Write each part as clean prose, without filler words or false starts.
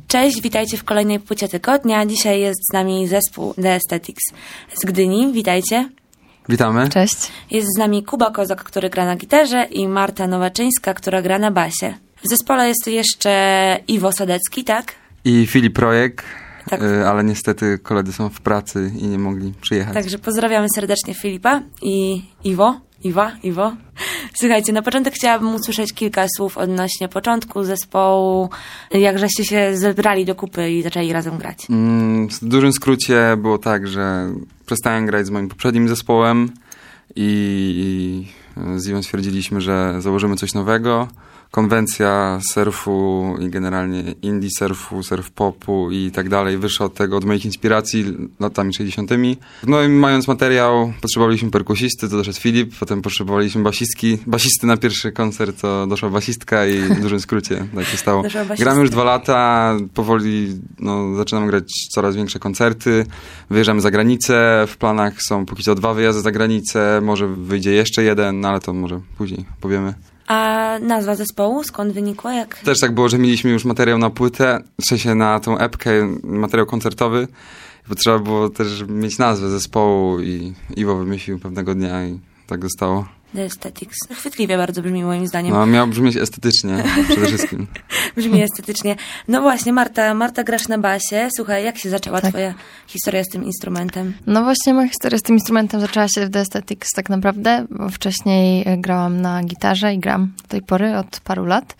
Cześć, witajcie w kolejnej płycie tygodnia. Dzisiaj jest z nami zespół The Aesthetics z Gdyni. Witajcie. Witamy. Cześć. Jest z nami Kuba Kozak, który gra na gitarze, i Marta Nowaczyńska, która gra na basie. W zespole jest jeszcze Iwo Sadecki, tak? I Filip Projek, Tak. Ale niestety koledzy są w pracy i nie mogli przyjechać. Także pozdrawiamy serdecznie Filipa i Iwo. Słuchajcie, na początek chciałabym usłyszeć kilka słów odnośnie początku zespołu, jak żeście się zebrali do kupy i zaczęli razem grać. W dużym skrócie było tak, że przestałem grać z moim poprzednim zespołem i z Iwą stwierdziliśmy, że założymy coś nowego. Konwencja surfu i generalnie indie surfu, surf popu i tak dalej wyszła od moich inspiracji latami 60. No i mając materiał, potrzebowaliśmy perkusisty, to doszedł Filip, potem potrzebowaliśmy basisty na pierwszy koncert, to doszła basistka i w dużym skrócie tak się stało. Gramy już 2 lata, powoli zaczynamy grać coraz większe koncerty, wyjeżdżamy za granicę, w planach są póki co 2 wyjazdy za granicę, może wyjdzie jeszcze 1, ale to może później powiemy. A nazwa zespołu skąd wynikła? Też tak było, że mieliśmy już materiał na płytę, w sensie na tą epkę, materiał koncertowy, bo trzeba było też mieć nazwę zespołu i Iwo wymyślił pewnego dnia i tak zostało. The Aesthetics. Chwytliwie bardzo brzmi moim zdaniem. No, miało brzmieć estetycznie przede wszystkim. Brzmi estetycznie. No właśnie, Marta, grasz na basie. Słuchaj, jak się zaczęła twoja historia z tym instrumentem? No właśnie, moja historia z tym instrumentem zaczęła się w The Aesthetics tak naprawdę, bo wcześniej grałam na gitarze i gram do tej pory od paru lat.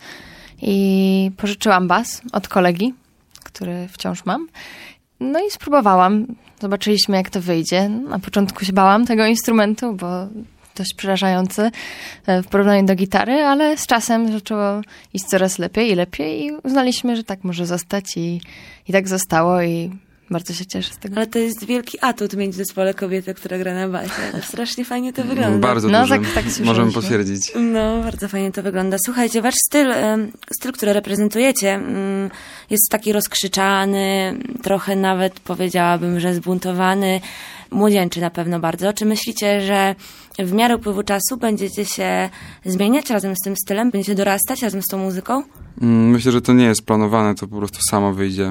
I pożyczyłam bas od kolegi, który wciąż mam. No i spróbowałam. Zobaczyliśmy, jak to wyjdzie. Na początku się bałam tego instrumentu, bo dość przerażający w porównaniu do gitary, ale z czasem zaczęło iść coraz lepiej i uznaliśmy, że tak może zostać i tak zostało i bardzo się cieszę z tego. Ale to jest wielki atut mieć w zespole kobietę, która gra na basie. Strasznie fajnie to wygląda. Bardzo dużo. Tak możemy potwierdzić. No, bardzo fajnie to wygląda. Słuchajcie, wasz styl, który reprezentujecie, jest taki rozkrzyczany, trochę nawet powiedziałabym, że zbuntowany, młodzieńczy na pewno bardzo. Czy myślicie, że w miarę upływu czasu będziecie się zmieniać razem z tym stylem? Będziecie dorastać razem z tą muzyką? Myślę, że to nie jest planowane, to po prostu samo wyjdzie.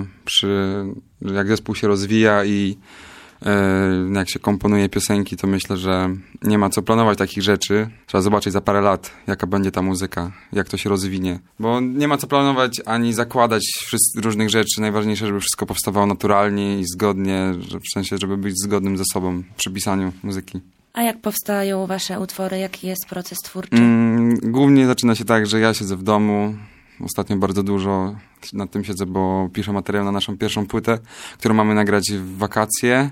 Jak zespół się rozwija i jak się komponuje piosenki, to myślę, że nie ma co planować takich rzeczy. Trzeba zobaczyć za parę lat, jaka będzie ta muzyka, jak to się rozwinie. Bo nie ma co planować ani zakładać różnych rzeczy. Najważniejsze, żeby wszystko powstawało naturalnie i zgodnie, w sensie, żeby być zgodnym ze sobą przy pisaniu muzyki. A jak powstają wasze utwory? Jaki jest proces twórczy? Głównie zaczyna się tak, że ja siedzę w domu. Ostatnio bardzo dużo nad tym siedzę, bo piszę materiał na naszą pierwszą płytę, którą mamy nagrać w wakacje.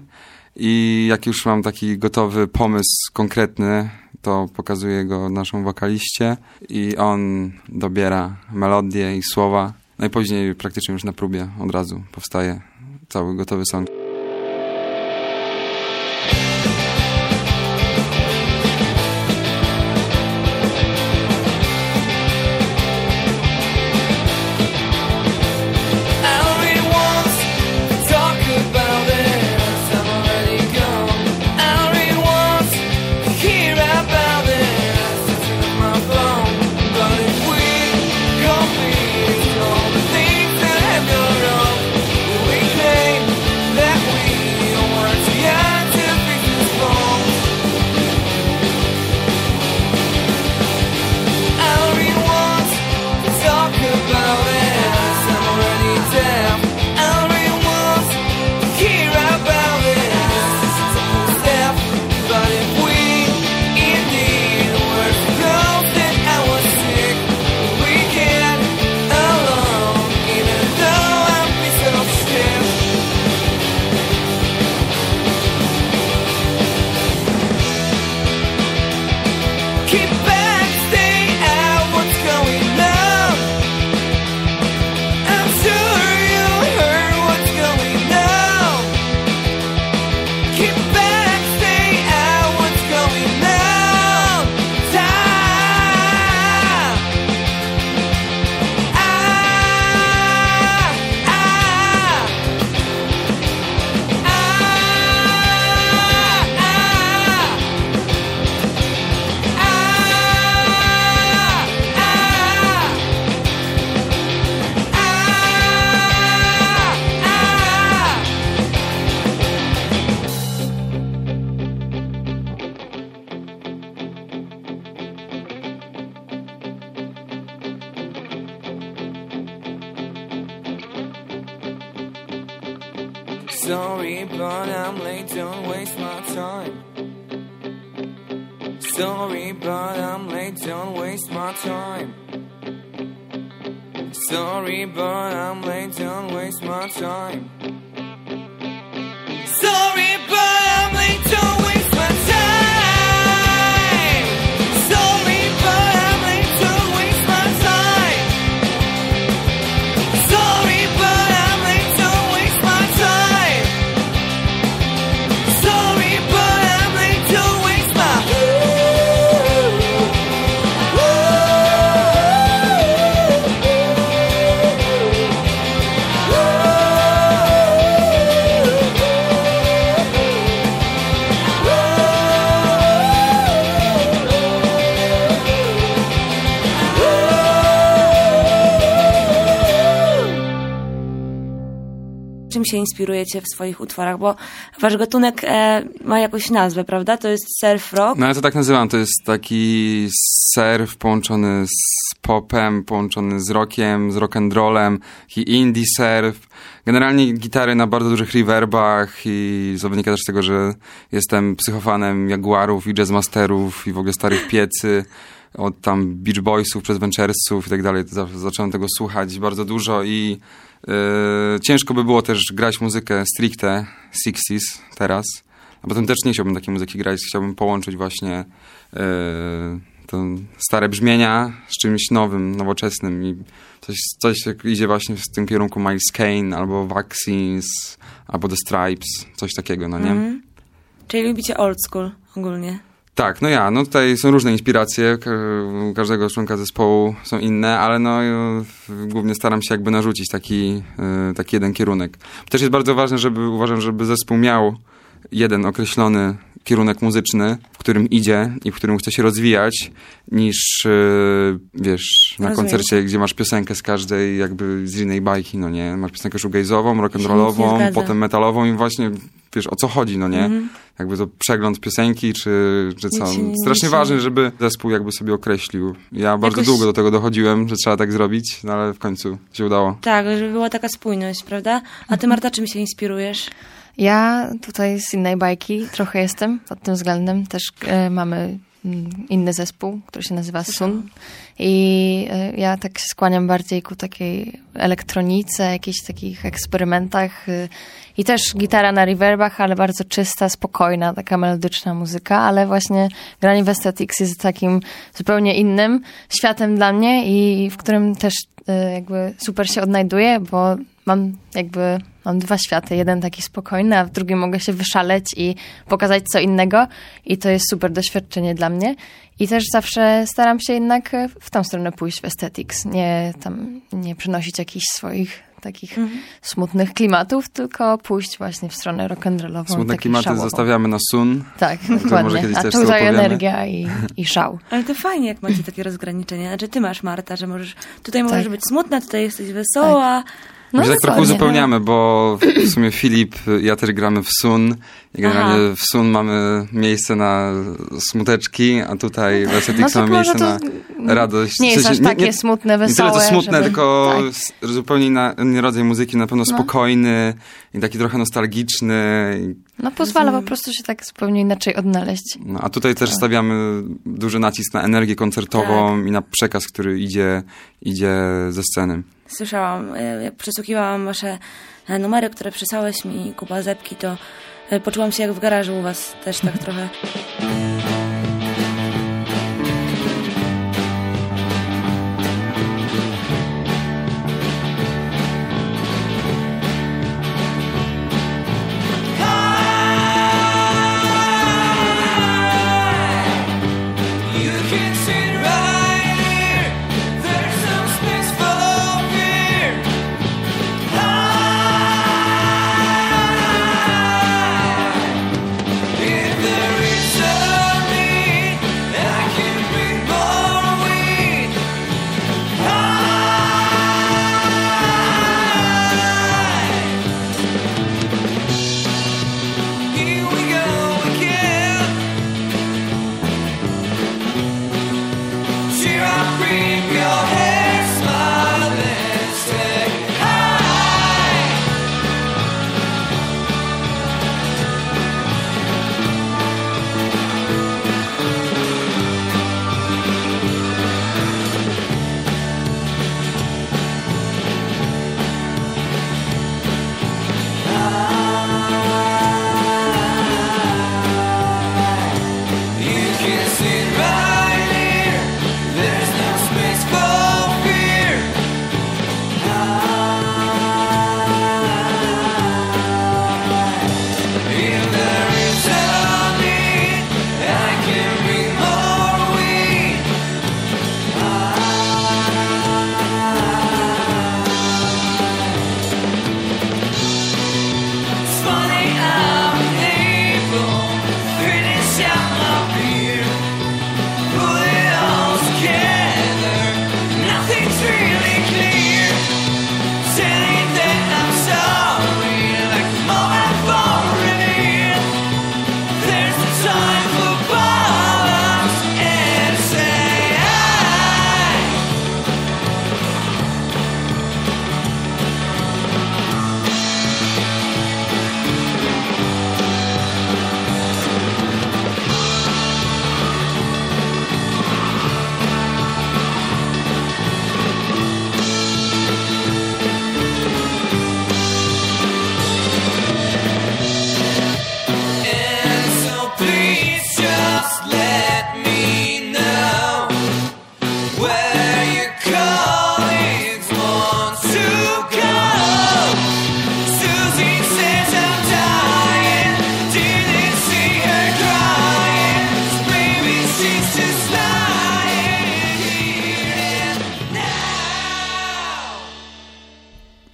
I jak już mam taki gotowy pomysł konkretny, to pokazuję go naszą wokaliście i on dobiera melodię i słowa. No i później praktycznie już na próbie od razu powstaje cały gotowy song. Sorry, but I'm late, don't waste my time. Sorry, but I'm late, don't waste my time. Sorry, but I'm late, don't waste my time. Sorry, but I'm late, don't waste my time. Sorry, but I'm late, don't waste my time. Sorry, but I'm late, don't waste my time. Sorry, but I'm late, don't waste my Czym się inspirujecie w swoich utworach? Bo wasz gatunek ma jakąś nazwę, prawda? To jest surf rock. No ja to tak nazywam, to jest taki surf połączony z popem, połączony z rockiem, z rock'n'rollem, taki indie surf. Generalnie gitary na bardzo dużych reverbach i to wynika też z tego, że jestem psychofanem Jaguarów i Jazzmasterów i w ogóle starych piecy. Od tam Beach Boysów przez Venturesów i tak dalej. Zacząłem tego słuchać bardzo dużo i ciężko by było też grać muzykę stricte 60s teraz. A potem też nie chciałbym takiej muzyki grać. Chciałbym połączyć właśnie to stare brzmienia z czymś nowym, nowoczesnym i coś idzie właśnie w tym kierunku Miles Kane albo Vaccines albo The Stripes, coś takiego, no nie? Czyli lubicie old school ogólnie. Tak, no tutaj są różne inspiracje, u każdego członka zespołu są inne, ale głównie staram się jakby narzucić taki jeden kierunek. Też jest bardzo ważne, uważam, żeby zespół miał jeden określony kierunek muzyczny, w którym idzie i w którym chce się rozwijać, niż na koncercie, gdzie masz piosenkę z każdej jakby z innej bajki, no nie? Masz piosenkę shoegazową, rock'n'rollową, potem metalową i właśnie wiesz, o co chodzi, no nie? Jakby to przegląd piosenki, czy co. Strasznie ważne, żeby zespół jakby sobie określił. Ja bardzo długo do tego dochodziłem, że trzeba tak zrobić, no ale w końcu się udało. Tak, żeby była taka spójność, prawda? A ty, Marta, czym się inspirujesz? Ja tutaj z innej bajki trochę jestem pod tym względem. Też mamy inny zespół, który się nazywa Sun. I ja tak się skłaniam bardziej ku takiej elektronice, jakichś takich eksperymentach. I też gitara na reverbach, ale bardzo czysta, spokojna, taka melodyczna muzyka. Ale właśnie granie w Aesthetics jest takim zupełnie innym światem dla mnie i w którym też jakby super się odnajduję, bo mam dwa światy. Jeden taki spokojny, a w drugim mogę się wyszaleć i pokazać co innego. I to jest super doświadczenie dla mnie. I też zawsze staram się jednak w tą stronę pójść w Aesthetics. Nie przynosić jakichś swoich takich smutnych klimatów, tylko pójść właśnie w stronę rock'n'rollową. Smutne klimaty szałową zostawiamy na Sun. Tak, dokładnie. A tutaj energia i szał. Ale to fajnie, jak macie takie rozgraniczenie. Znaczy ty masz, Marta, że tutaj możesz być smutna, tutaj jesteś wesoła. Tak. My się tak trochę uzupełniamy, bo w sumie Filip, ja też gramy w Sun i generalnie w Sun mamy miejsce na smuteczki, a tutaj w Aesthetics mamy miejsce na radość. Nie jest aż takie smutne, wesołe. Nie tyle to smutne, tylko zupełnie inny rodzaj muzyki, na pewno spokojny i taki trochę nostalgiczny. Pozwala po prostu się tak zupełnie inaczej odnaleźć. A tutaj też stawiamy duży nacisk na energię koncertową i na przekaz, który idzie ze sceny. Słyszałam, jak przesłuchiwałam wasze numery, które przysłałeś mi, Kuba Zepki, to poczułam się jak w garażu u was też tak trochę. If there is a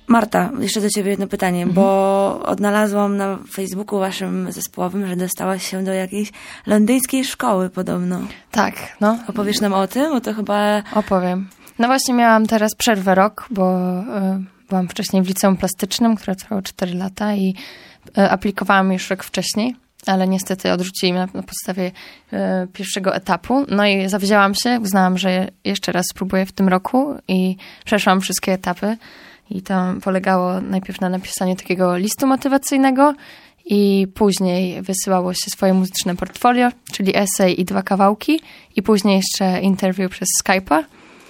Marta, jeszcze do ciebie jedno pytanie, bo odnalazłam na Facebooku waszym zespołowym, że dostałaś się do jakiejś londyńskiej szkoły podobno. Tak, no. Opowiesz nam o tym? Bo to chyba... Opowiem. No właśnie miałam teraz przerwę rok, bo byłam wcześniej w liceum plastycznym, które trwało 4 lata i aplikowałam już rok wcześniej, ale niestety odrzucili mnie na podstawie pierwszego etapu. No i zawzięłam się, uznałam, że jeszcze raz spróbuję w tym roku i przeszłam wszystkie etapy. I to polegało najpierw na napisaniu takiego listu motywacyjnego i później wysyłało się swoje muzyczne portfolio, czyli esej i 2 kawałki i później jeszcze interview przez Skype'a.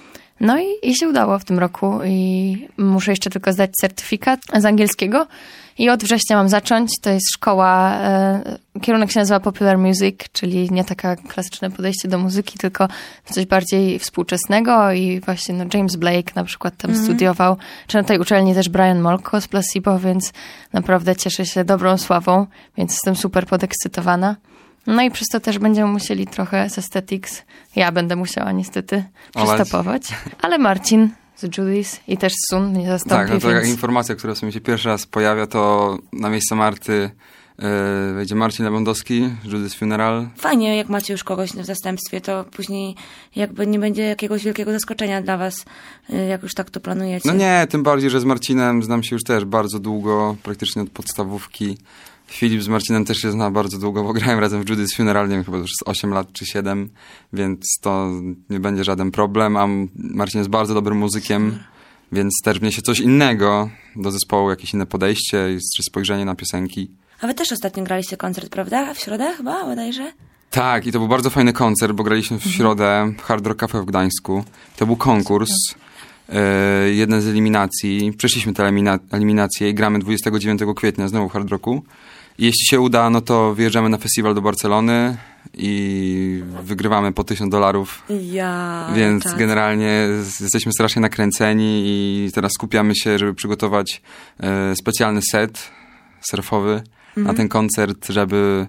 No i się udało w tym roku i muszę jeszcze tylko zdać certyfikat z angielskiego i od września mam zacząć. To jest szkoła, kierunek się nazywa Popular Music, czyli nie taka klasyczne podejście do muzyki, tylko coś bardziej współczesnego i właśnie no, James Blake na przykład tam studiował, czy na tej uczelni też Brian Molko z Placebo, więc naprawdę cieszę się dobrą sławą, więc jestem super podekscytowana. No i przez to też będziemy musieli trochę z Aesthetics, ja będę musiała niestety przystopować, ale Marcin z Julius i też Sun mnie zastąpi. Tak, no to taka więc... informacja, która sobie się pierwszy raz pojawia, to na miejsce Marty wejdzie Marcin Lewandowski, Julius Funeral. Fajnie, jak macie już kogoś w zastępstwie, to później jakby nie będzie jakiegoś wielkiego zaskoczenia dla was, jak już tak to planujecie. No nie, tym bardziej, że z Marcinem znam się już też bardzo długo, praktycznie od podstawówki. Filip z Marcinem też się zna bardzo długo, bo grałem razem w Judy's Funeral, nie wiem, chyba już z 8 lat czy 7, więc to nie będzie żaden problem, a Marcin jest bardzo dobrym muzykiem, więc też wniesie coś innego do zespołu, jakieś inne podejście, czy spojrzenie na piosenki. A wy też ostatnio graliście koncert, prawda? W środę chyba, bodajże? Tak, i to był bardzo fajny koncert, bo graliśmy w środę w Hard Rock Cafe w Gdańsku. To był konkurs, jeden z eliminacji. Przeszliśmy te eliminacje i gramy 29 kwietnia znowu w Hard Rocku. I jeśli się uda, no to wyjeżdżamy na festiwal do Barcelony i wygrywamy po $1000. Więc generalnie jesteśmy strasznie nakręceni i teraz skupiamy się, żeby przygotować specjalny set surfowy na ten koncert, żeby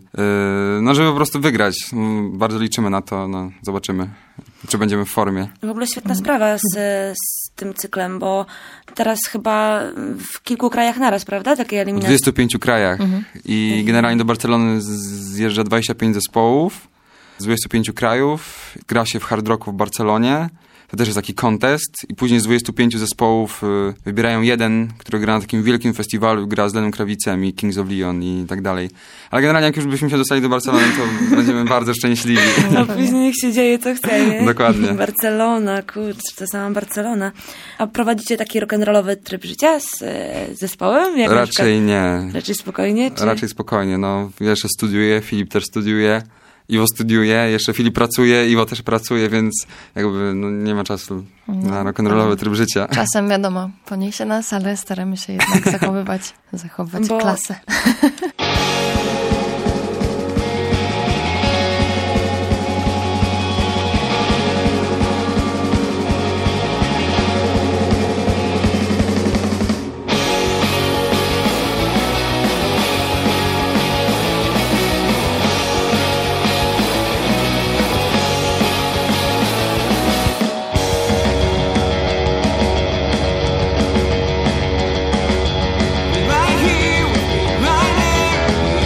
po prostu wygrać. Bardzo liczymy na to, no, zobaczymy, czy będziemy w formie. W ogóle świetna sprawa z tym cyklem, bo teraz chyba w kilku krajach naraz, prawda? Takie W eliminacje. 25 krajach. I generalnie do Barcelony zjeżdża 25 zespołów z 25 krajów. Gra się w Hard Rocku w Barcelonie. To też jest taki contest i później z 25 zespołów wybierają jeden, który gra na takim wielkim festiwalu, gra z Lenem Krawicem i Kings of Leon i tak dalej. Ale generalnie jak już byśmy się dostali do Barcelony, to będziemy bardzo szczęśliwi. A później niech się dzieje co chce, nie? Dokładnie. Barcelona, kurczę, to sama Barcelona. A prowadzicie taki rock'n'rollowy tryb życia z zespołem? Jak Raczej nie. Raczej spokojnie? Czy... Raczej spokojnie, no. Ja jeszcze studiuję, Filip też studiuje. Iwo studiuje, jeszcze Filip pracuje, Iwo też pracuje, więc jakby no, nie ma czasu na rock'n'rollowy tryb życia. Czasem wiadomo, poniesie nas, ale staramy się jednak zachowywać klasę. Right here, right now.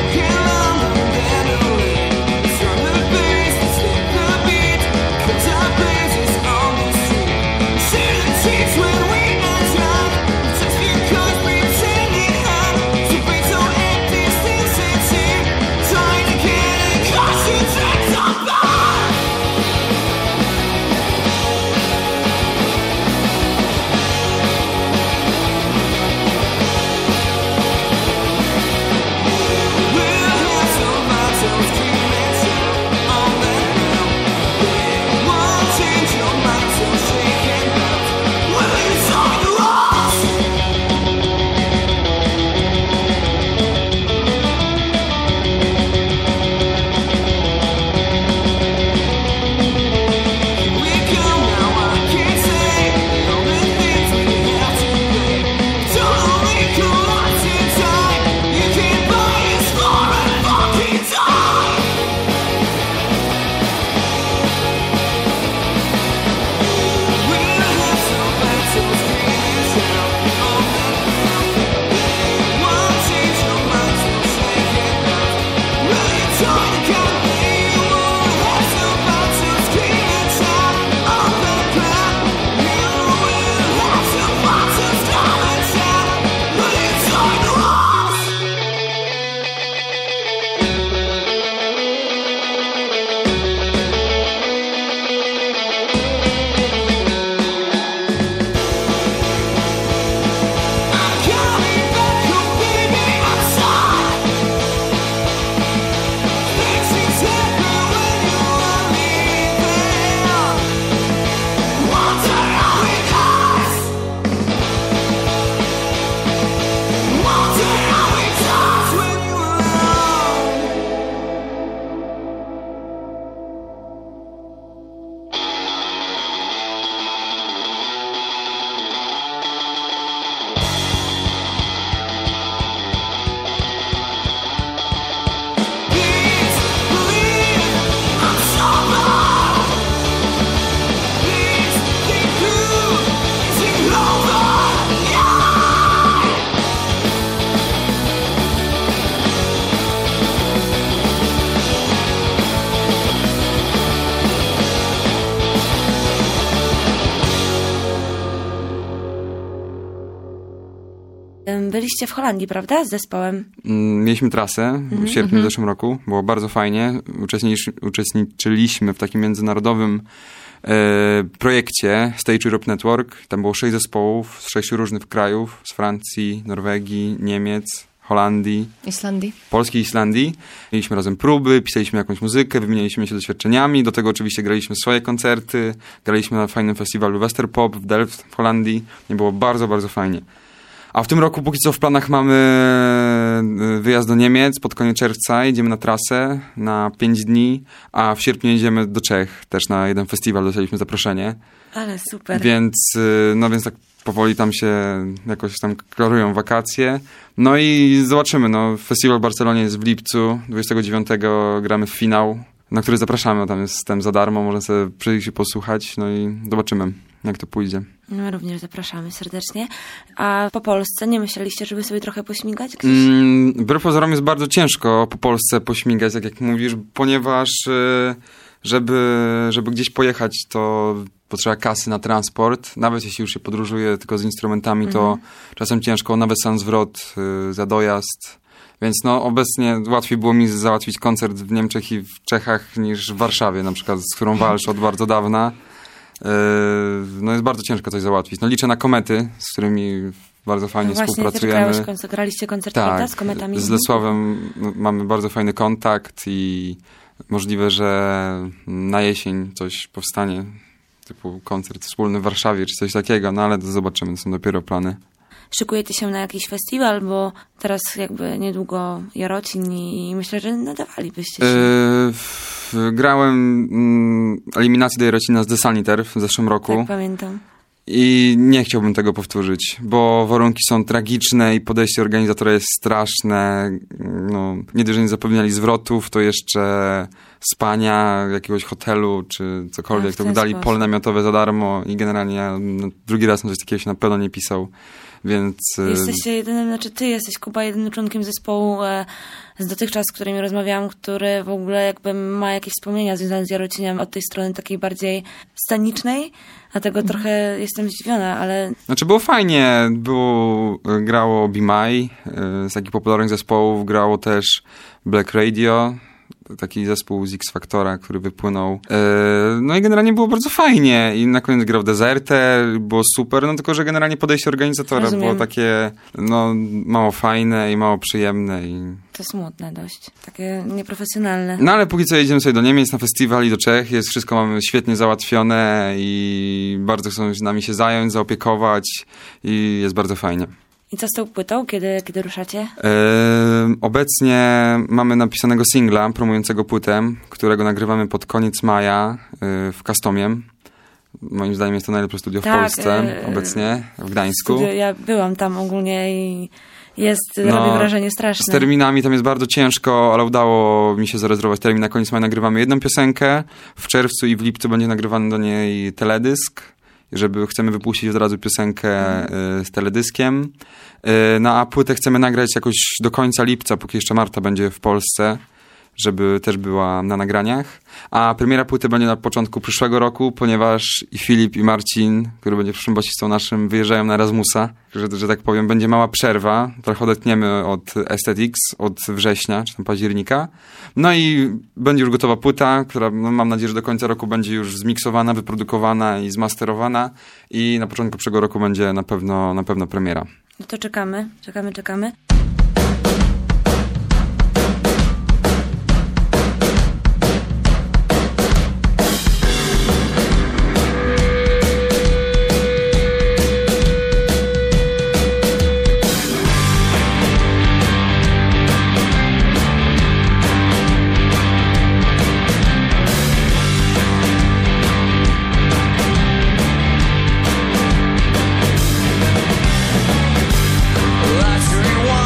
Byliście w Holandii, prawda? Z zespołem. Mieliśmy trasę w sierpniu w zeszłym roku. Było bardzo fajnie. Uczestniczyliśmy w takim międzynarodowym projekcie Stage Europe Network. Tam było 6 zespołów z 6 różnych krajów. Z Francji, Norwegii, Niemiec, Holandii, Islandii. Polski i Islandii. Mieliśmy razem próby, pisaliśmy jakąś muzykę, wymienialiśmy się doświadczeniami. Do tego oczywiście graliśmy swoje koncerty. Graliśmy na fajnym festiwalu Westerpop w Delft w Holandii. I było bardzo, bardzo fajnie. A w tym roku póki co w planach mamy wyjazd do Niemiec pod koniec czerwca. Jedziemy na trasę na 5 dni, a w sierpniu jedziemy do Czech też na jeden festiwal. Dostaliśmy zaproszenie. Ale super. Więc tak powoli tam się jakoś tam klarują wakacje. No i zobaczymy. No, festiwal w Barcelonie jest w lipcu. 29 gramy w finał, na który zapraszamy. Tam jest wstęp za darmo. Można sobie przyjść i posłuchać. No i zobaczymy, jak to pójdzie. No również zapraszamy serdecznie. A po Polsce nie myśleliście, żeby sobie trochę pośmigać gdzieś? Wbrew pozorom jest bardzo ciężko po Polsce pośmigać, tak jak mówisz, ponieważ żeby gdzieś pojechać, to potrzeba kasy na transport. Nawet jeśli już się podróżuje tylko z instrumentami, to czasem ciężko, nawet sam zwrot za dojazd. Więc no obecnie łatwiej było mi załatwić koncert w Niemczech i w Czechach niż w Warszawie, na przykład, z którą walczę od bardzo dawna. No jest bardzo ciężko coś załatwić. No liczę na Komety, z którymi bardzo fajnie współpracujemy. Graliście koncert, prawda? Z Kometami? Z Lesławem mamy bardzo fajny kontakt i możliwe, że na jesień coś powstanie, typu koncert wspólny w Warszawie, czy coś takiego, no ale to zobaczymy, to są dopiero plany. Szykujecie się na jakiś festiwal, bo teraz jakby niedługo Jarocin i myślę, że nadawalibyście się. Grałem eliminację do Jarocina z The Sanitaire w zeszłym roku. Tak, pamiętam. I nie chciałbym tego powtórzyć, bo warunki są tragiczne i podejście organizatora jest straszne. No, nie dość, że nie zapewniali zwrotów, to jeszcze spania, jakiegoś hotelu czy cokolwiek. To dali pole namiotowe za darmo i generalnie ja drugi raz na coś takiego się na pewno nie pisał. Więc... Jesteście jedynym, znaczy ty jesteś, Kuba, jedynym członkiem zespołu z dotychczas, z którymi rozmawiałam, który w ogóle jakby ma jakieś wspomnienia związane z Jarocinem od tej strony takiej bardziej scenicznej, dlatego trochę jestem zdziwiona, ale... Znaczy było fajnie, grało Be My, z takich popularnych zespołów, grało też Black Radio, taki zespół z X Factora, który wypłynął. No i generalnie było bardzo fajnie i na koniec grał Deserter, było super, no tylko, że generalnie podejście organizatora było takie, no, mało fajne i mało przyjemne i... To smutne dość, takie nieprofesjonalne. No ale póki co jedziemy sobie do Niemiec na festiwal i do Czech, wszystko mamy świetnie załatwione i bardzo chcą z nami się zająć, zaopiekować i jest bardzo fajnie. I co z tą płytą? Kiedy ruszacie? Obecnie mamy napisanego singla promującego płytę, którego nagrywamy pod koniec maja w Kastomie. Moim zdaniem jest to najlepsze studio w Polsce obecnie, w Gdańsku. Ja byłam tam ogólnie i robi wrażenie straszne. Z terminami tam jest bardzo ciężko, ale udało mi się zarezerwować termin. Na koniec maja nagrywamy jedną piosenkę. W czerwcu i w lipcu będzie nagrywany do niej teledysk. Chcemy wypuścić od razu piosenkę z teledyskiem. No a płytę chcemy nagrać jakoś do końca lipca, póki jeszcze Marta będzie w Polsce, żeby też była na nagraniach. A premiera płyty będzie na początku przyszłego roku, ponieważ i Filip, i Marcin, który będzie przyszłym basistą naszym, wyjeżdżają na Erasmusa. Że tak powiem, będzie mała przerwa. Trochę odetniemy od Aesthetics od września, czy tam października. No i będzie już gotowa płyta, która mam nadzieję, że do końca roku będzie już zmiksowana, wyprodukowana i zmasterowana. I na początku przyszłego roku będzie na pewno premiera. No to czekamy. Let's rewind.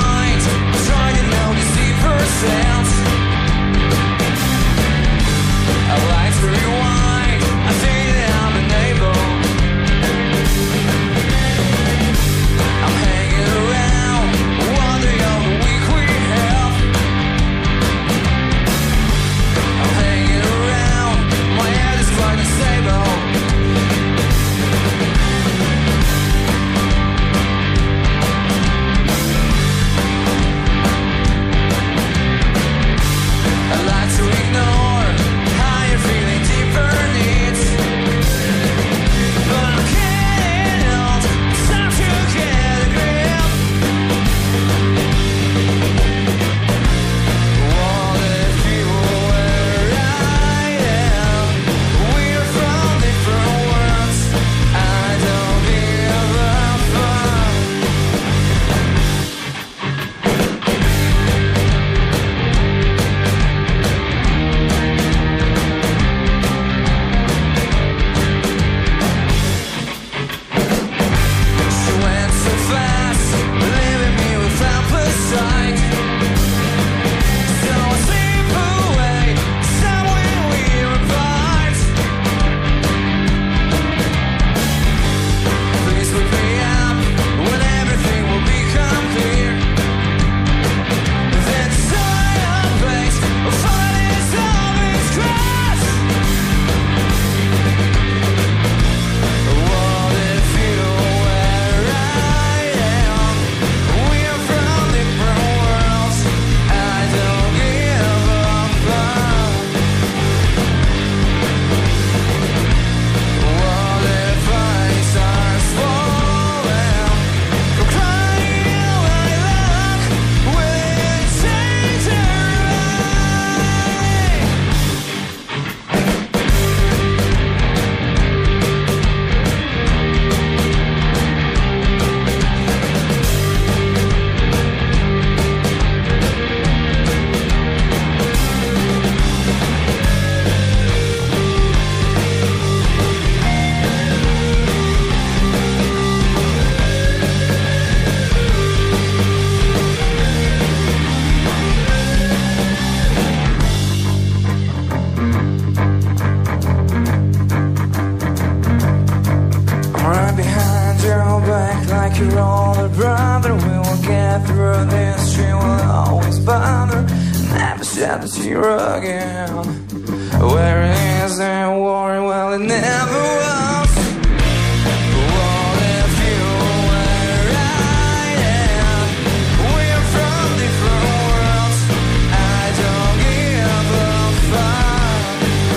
older brother. We will get through this. She will always bother. Never shed a tear again. Where is that war? Well, it never was. What if you were right? Yeah. We're from different worlds. I don't give a fuck.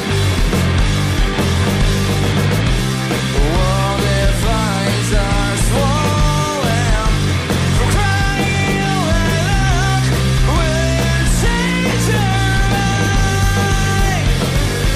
What if eyes are swollen from crying loud? Will you change your mind?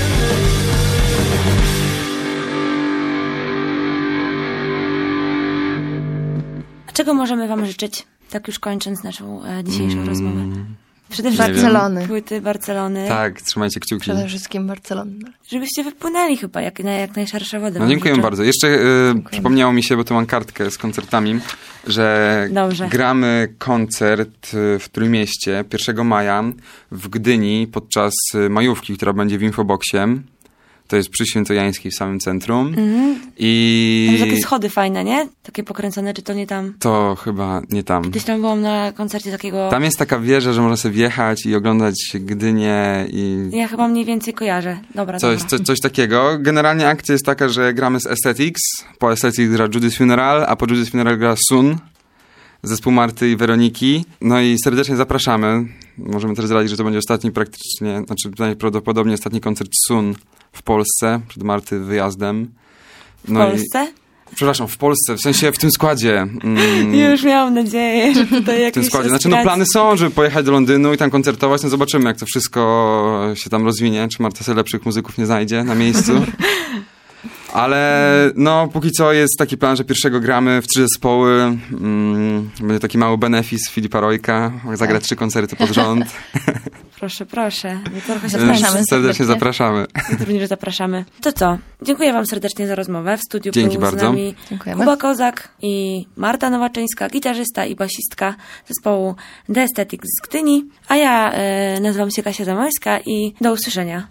A czego możemy wam życzyć? Tak już kończąc naszą dzisiejszą rozmowę. Przede Nie wszystkim wiem. Barcelony. płyty Barcelony. Tak, trzymajcie kciuki. Przede wszystkim Barcelony. Żebyście wypłynęli chyba jak najszersze wody. No wam dziękuję życzę. bardzo. Jeszcze przypomniało mi się, bo tu mam kartkę z koncertami, że Dobrze. gramy koncert w Trójmieście 1 maja w Gdyni podczas majówki, która będzie w Infoboxie. To jest przy Świętojańskiej w samym centrum. I Tam są takie schody fajne, nie? Takie pokręcone, czy to nie tam? to chyba nie tam. Gdzieś tam byłam na koncercie takiego... Tam jest taka wieża, że można sobie wjechać i oglądać Gdynię i Ja chyba mniej więcej kojarzę. Dobra, dobra. coś takiego. Generalnie akcja jest taka, że gramy z Aesthetics. Po Aesthetics gra Judy's Funeral, a po Judy's Funeral gra Sun. Zespół Marty i Weroniki. No i serdecznie zapraszamy. Możemy też zdradzić, że to będzie ostatni praktycznie, prawdopodobnie ostatni koncert Sun w Polsce, przed Marty wyjazdem. W Polsce? Przepraszam, w Polsce, w sensie w tym składzie. Już miałam nadzieję, że tutaj W jakieś... tym składzie. Znaczy, no plany są, żeby pojechać do Londynu i tam koncertować. No zobaczymy, jak to wszystko się tam rozwinie. Czy Marta sobie lepszych muzyków nie znajdzie na miejscu. Ale no, póki co jest taki plan, że 1 gramy w 3 zespoły. Będzie taki mały benefis Filipa Rojka. Zagrać 3 koncerty pod rząd. Proszę, proszę. No to trochę się Zapraszamy. zmęczamy. Serdecznie zapraszamy. Również zapraszamy. To co? Dziękuję wam serdecznie za rozmowę. W studiu Dzięki był bardzo. z nami Dziękujemy. Kuba Kozak i Marta Nowaczyńska, gitarzysta i basistka zespołu The Aesthetics z Gdyni. A ja nazywam się Kasia Zamoyska i do usłyszenia.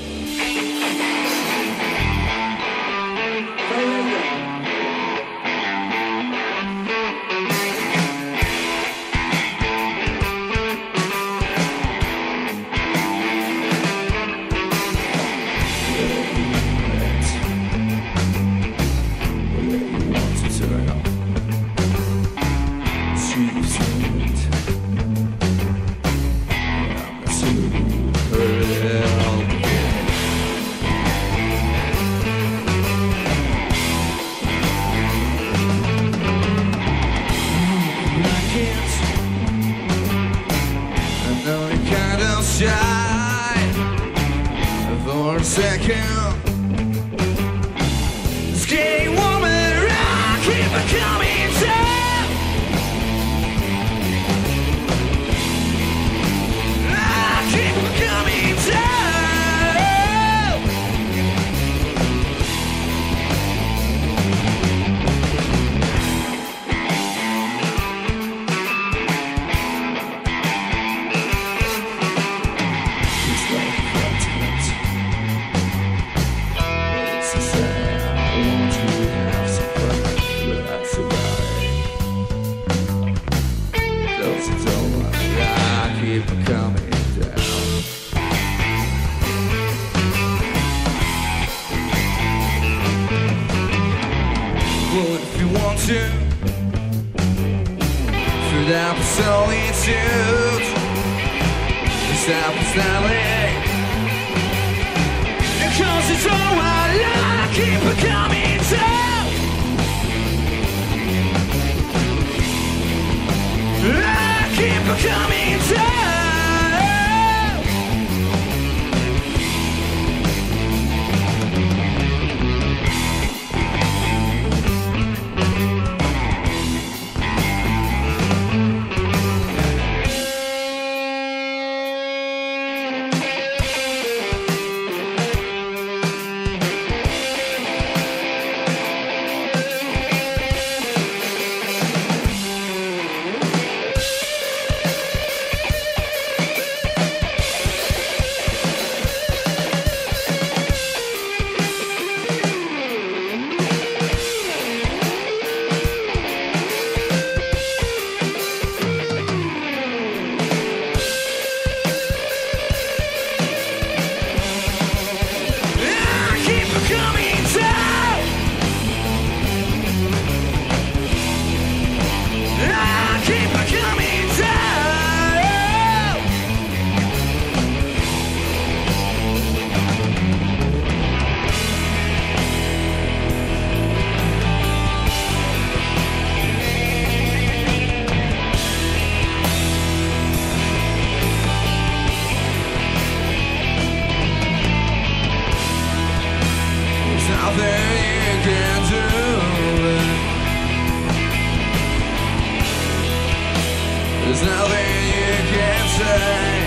For a second, this gay woman, I keep coming down. I keep coming down. It's like continent. It's a sad. I want you to have some fun, but that's about it. Close the door, I keep coming down. Well, if you want to, through that solitude, stop standing. Cause it's all I keep coming down. I keep coming down. There's nothing you can say.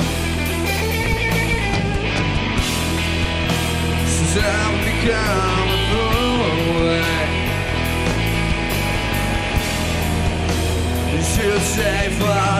Since I've become a throwaway, you should say fuck